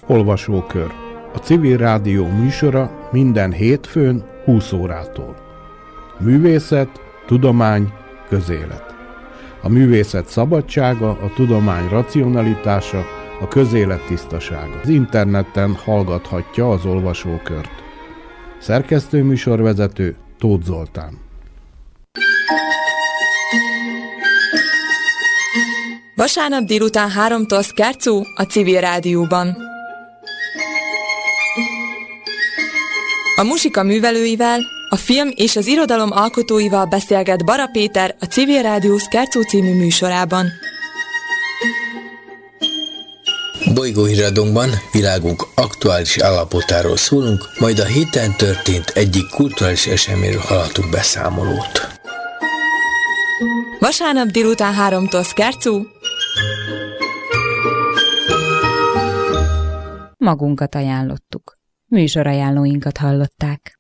Olvasókör. A Civil Rádió műsora minden hétfőn 20 órától. Művészet, tudomány, közélet. A művészet szabadsága, a tudomány racionalitása, a közélet tisztasága. Az interneten hallgathatja az Olvasókört. Szerkesztő műsorvezető Tóth Zoltán. Vasárnap délután 3-tól Szkárczó a Civil Rádióban. A muzsika művelőivel, a film és az irodalom alkotóival beszélget Bara Péter a Civil Rádió Szkárczó című műsorában. Bolygóhíradónkban világunk aktuális állapotáról szólunk, majd a héten történt egyik kulturális eseményről hallhatunk beszámolót. Vasárnap délután 3-tól Szkárczó. Magunkat ajánlottuk. Műsorajánlóinkat hallották.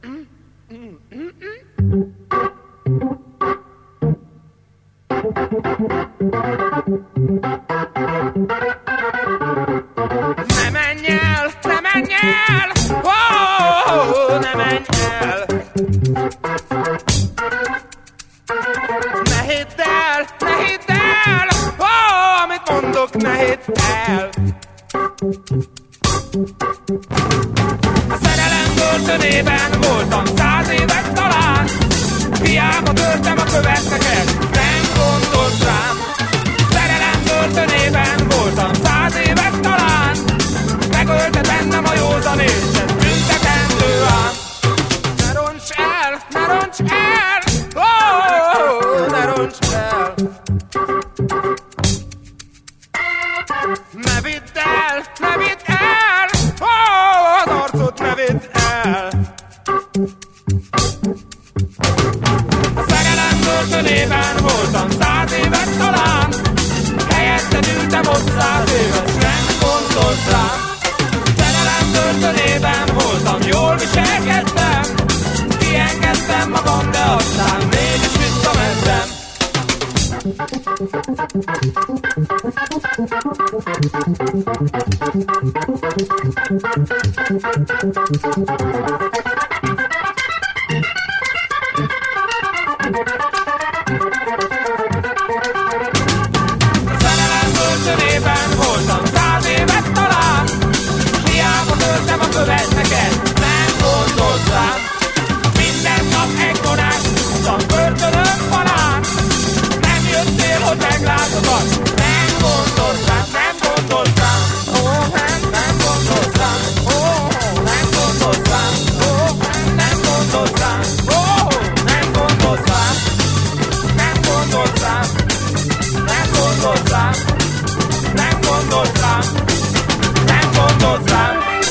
Ne menj el, ne menj el, oh, ne menj el. Ne hidd el, oh, amit mondok, ne hidd el. A szerelem börtönében voltam 100 évet talán. Hiába törtem a követeket, nem gondolsz rám. Szerelem börtönében voltam 100 évet talán. Megölte bennem a józanét, ez büntetendő ám. Ne roncs el, oh, ne roncs el. Ne vidd el, oh, az arcot ne vidd el. A szerelem börtönében voltam 100 évet talán. Helyetted ültem ott 100 évet, nem gondolsz rám. Szerelem börtönében voltam, jól viselkedtem. Kiengedtem magam, de aztán mégis visszamentem. Szerelem börtönében voltam 100 évet talán. Hiába törtem a követeket, nem gondolsz rám. Minden nap egy vonás, húztam börtönön falán. Nem jöttél, hogy meglátogat, nem gondolsz rám, nem gondolsz rám. Oh, nem gondolsz rám, oh, nem gondolsz rám, oh, nem gondolsz rám, oh, nem gondolsz rám, nem gondolsz rám, nem gondolsz rám, nem gondolsz rám, nem gondolsz rám.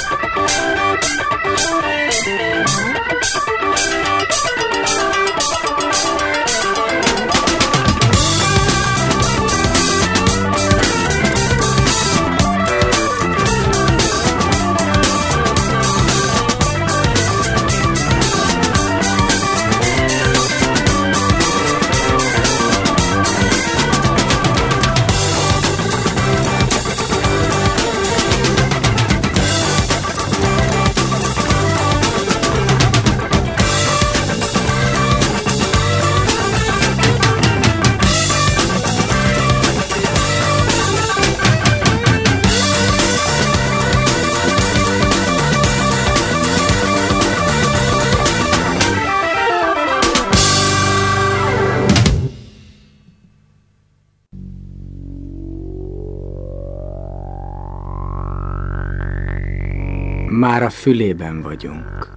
Már a fülében vagyunk.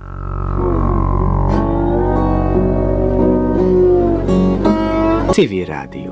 Civil Rádió.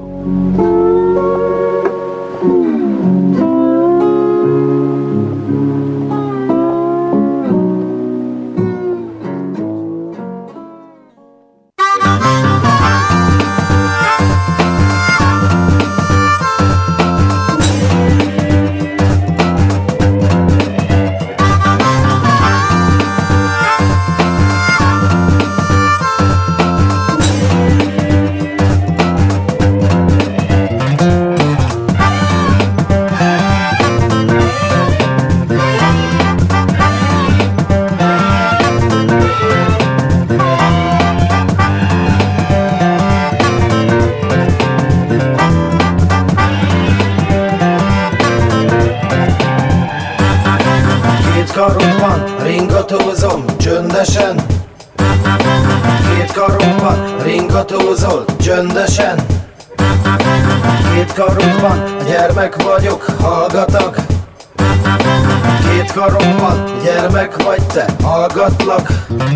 karomban ringatózom csöndesen. Két karomban ringatózol csöndesen. Két karomban gyermek vagyok, hallgatlak. Két karomban gyermek vagy te, hallgatlak.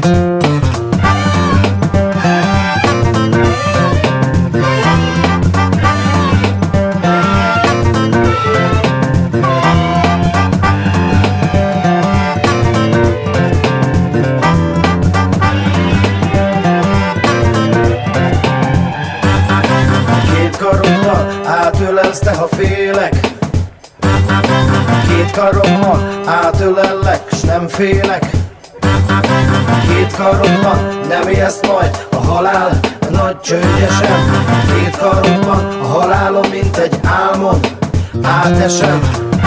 Átölelsz te, ha félek. Két karommal átölellek, s nem félek. Két karodban nem ijeszt majd a halál nagy csődjesen. Két karodban a halálom, mint egy álmon átesem.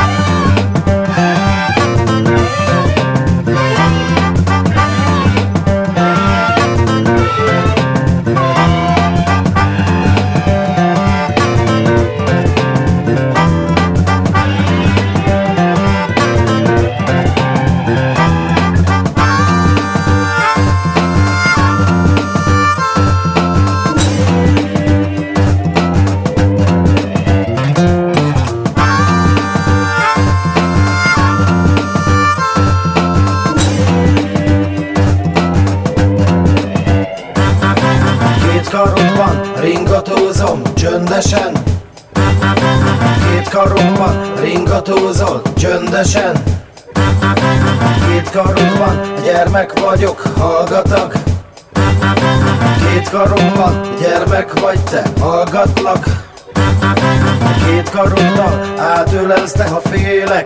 Ringatózom csöndesen. Két karomban ringatózol csöndesen. Két karodban gyermek vagyok, hallgatlak. Két karomban gyermek vagy te, hallgatlak. Két karoddal átölelsz, ha félek.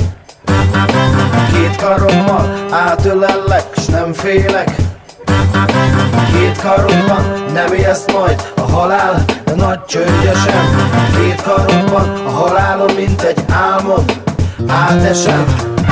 Két karommal átölellek, s nem félek. Két karodban nem ijeszt majd a halál nagy csődjesen. Két karodban a halálom, mint egy álmon átesem.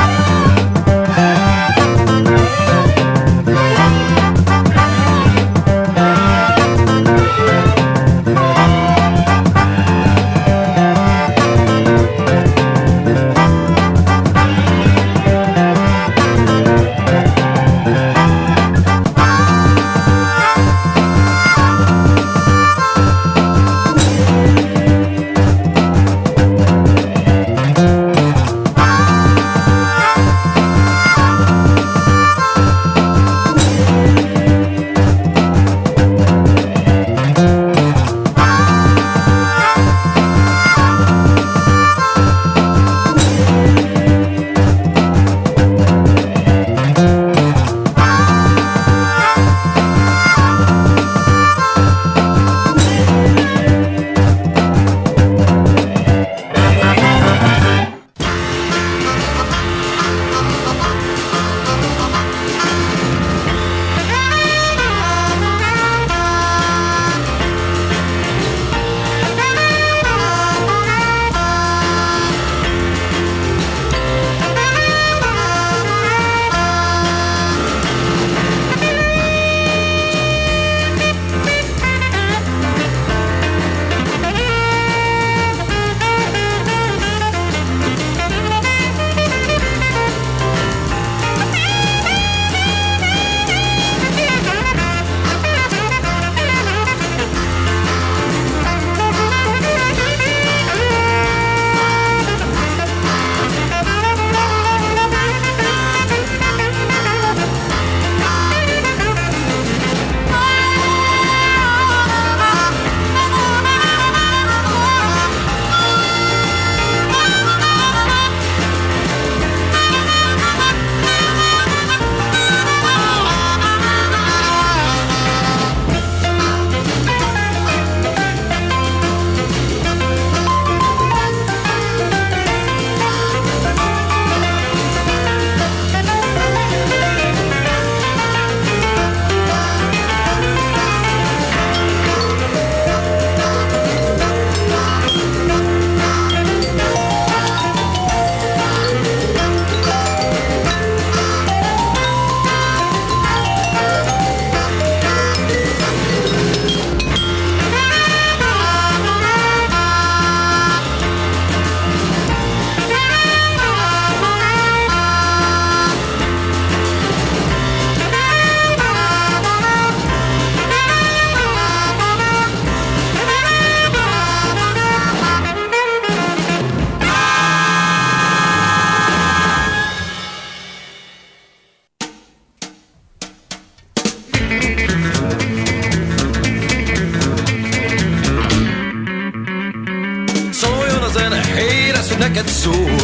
neked szól.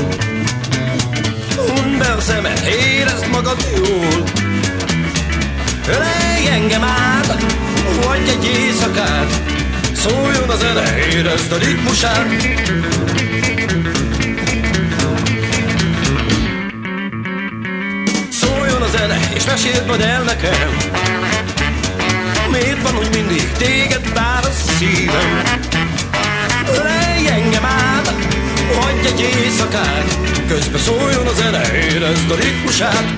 Hundd be a szemed, érezd magad jól. Ölelj engem át, hagyj egy éjszakát, szóljon a zene, érezd a ritmusát. Szóljon a zene, és meséld majd el nekem. Miért van, hogy mindig téged vár a szívem? Ölelj engem át, hagyj egy éjszakát, közbe szóljon a zene, érezd a ritmusát.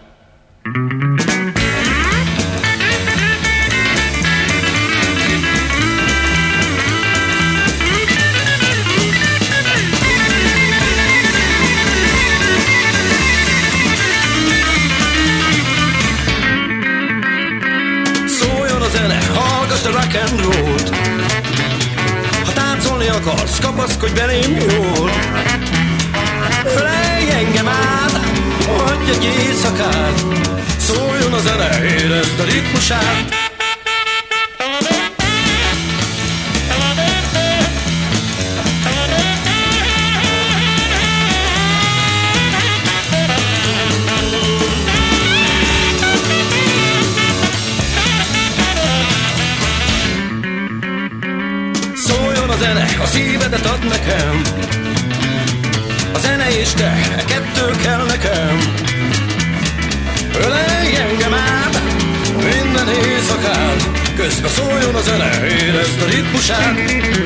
Hallgass a rock and roll-t, ha táncolni akarsz, kapaszkodj belém jól. Ölelj engem át, hagyj egy éjszakát, szóljon a zene, érezd a ritmusát. A szívedet ad nekem, a zene és te, kettő kell nekem. Ölelj engem át, minden éjszakát, közbe szóljon a zene, érezd a ritmusát.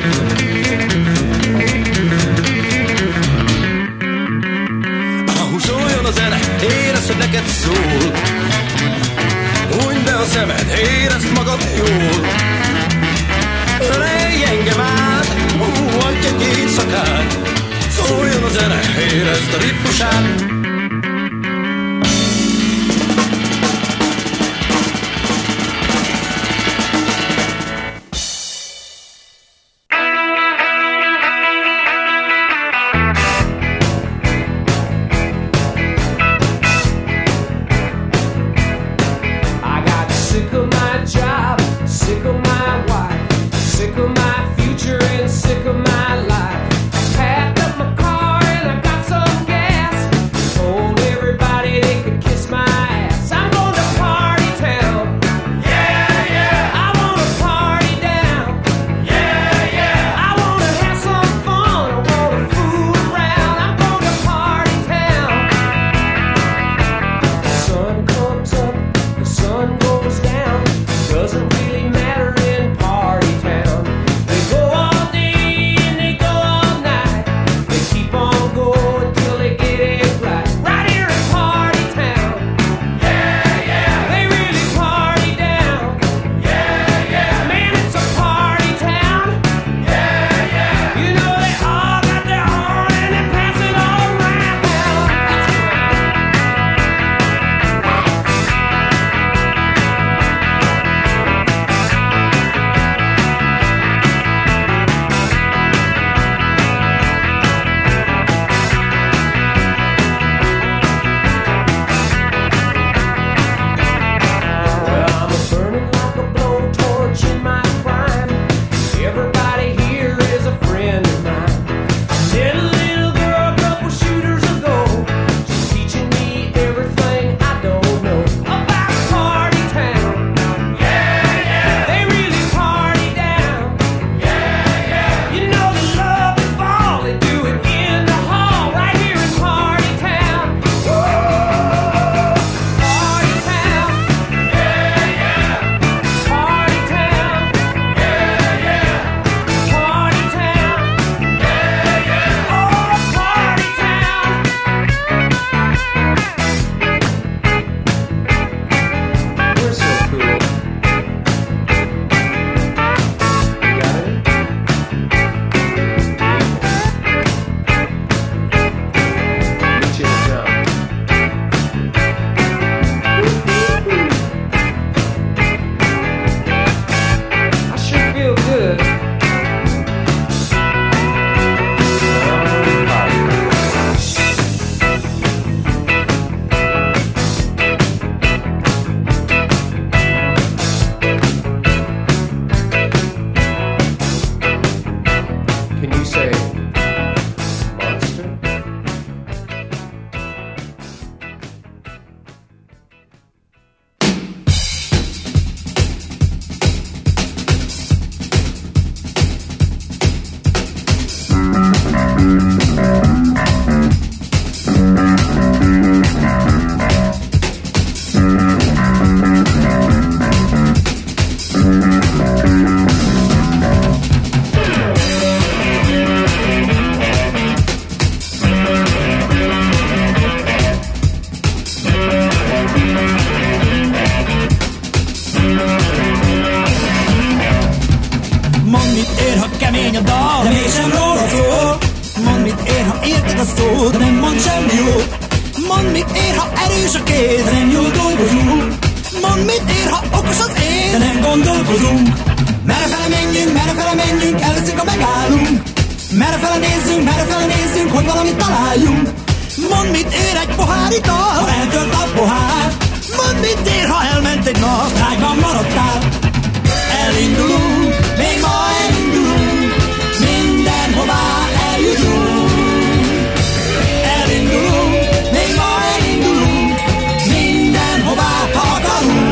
Ahogy szóljon a zene, érezd, hogy neked szól. Hunyd be a szemed, érezd magad jól. Ölelj engem át, adj egy éjszakát, szóljon a zene, érezd a ritmusát. a dal, de mégsem rólad szól. Mondd, mit ér, ha érted a szót, nem mond semmi jót. Mondd, mit ér, ha erős a kéz, nem jól dolgozunk. Mondd, mit ér, ha okos az én, de nem gondolkozunk. Merrefele menjünk, elveszünk, ha megállunk. Merrefele nézzünk, hogy valamit találjunk. Mondd, mit ér egy pohár ital, ha eltölt a pohár. Mondd, mit ér, ha elment egy nap, rágyban maradtál. Elindulunk, még ma elindulunk, mindenhová eljutunk. Elindulunk, még ma elindulunk, mindenhová, ha akarunk.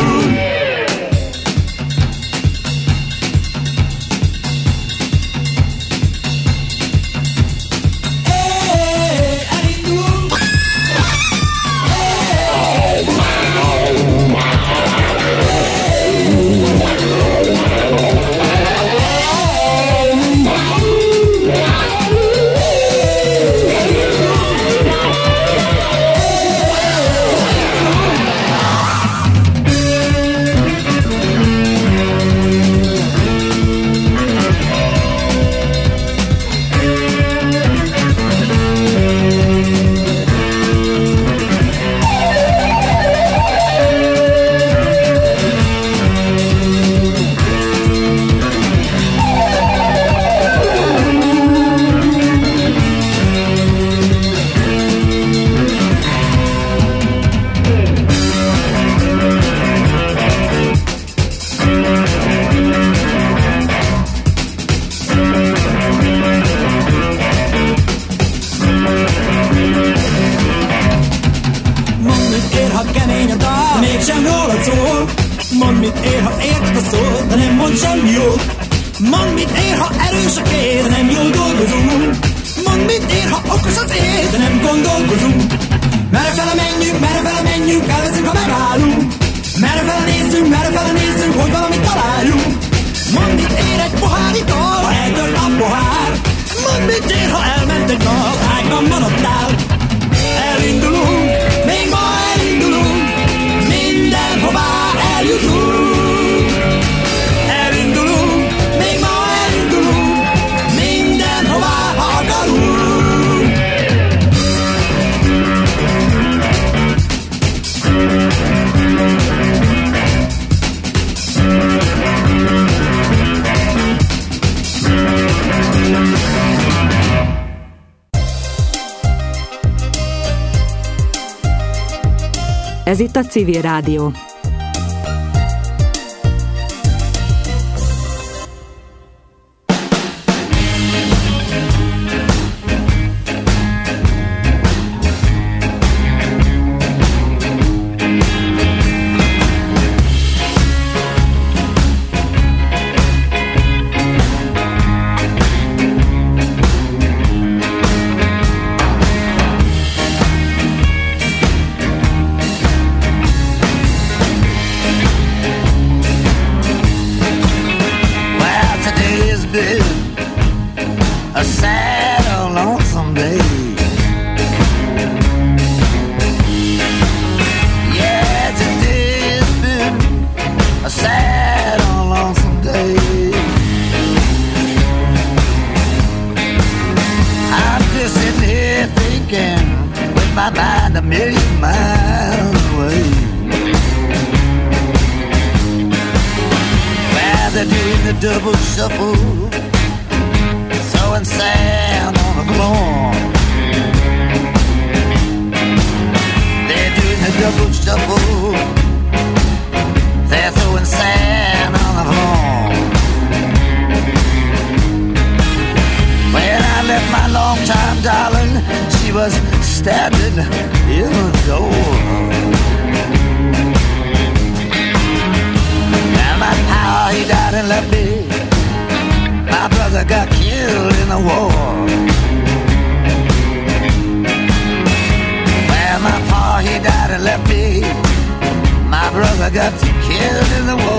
Ez itt a Civil Rádió. My brother got killed in the war.